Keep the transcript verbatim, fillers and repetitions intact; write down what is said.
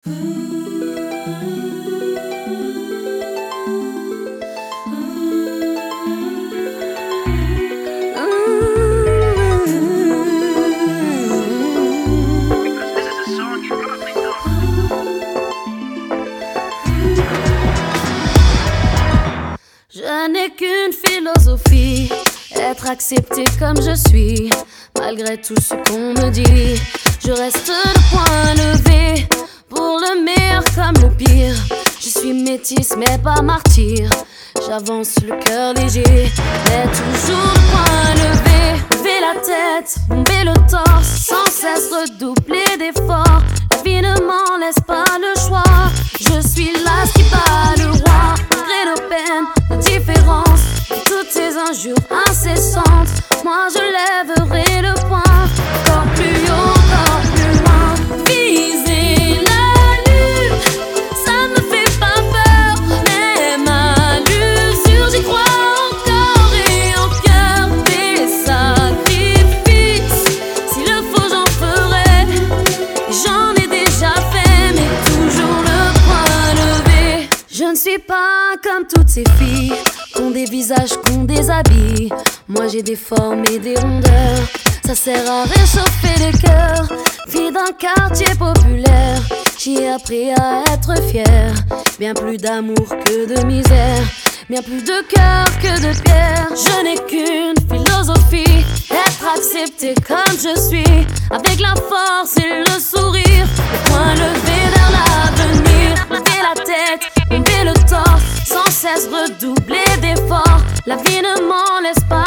Je n'ai qu'une philosophie, être accepté comme je suis. Malgré tout ce qu'on me dit, je reste le point levé. Pour le meilleur comme le pire, je suis métisse mais pas martyr. J'avance le cœur léger, mais toujours le point levé. Lever la tête, bomber le torse, sans cesse redoubler d'efforts. La vie ne m'en laisse pas le choix. Je suis là qui bat le roi. Malgré nos peines, nos différences, et toutes ces injures incessantes, moi je lèverai le poing. Encore plus haut, encore plus loin. Viser la lune, ça me fait pas peur. Même à l'usure, j'y crois encore et en cœur. Des sacrifices, s'il le faut j'en ferai. J'en ai déjà fait, mais toujours le point levé. Je ne suis pas comme toutes ces filles qu'ont des visages, qu'ont des habits. Moi j'ai des formes et des rondeurs, ça sert à réchauffer les cœurs. Fille d'un quartier populaire, j'ai appris à être fière. Bien plus d'amour que de misère, bien plus de cœur que de pierre. Je n'ai qu'une philosophie, être accepté comme je suis. Avec la force et le sourire, le point levé vers l'avenir. Lever la tête, bomber le torse, sans cesse redoubler d'efforts. La vie ne m'en laisse pas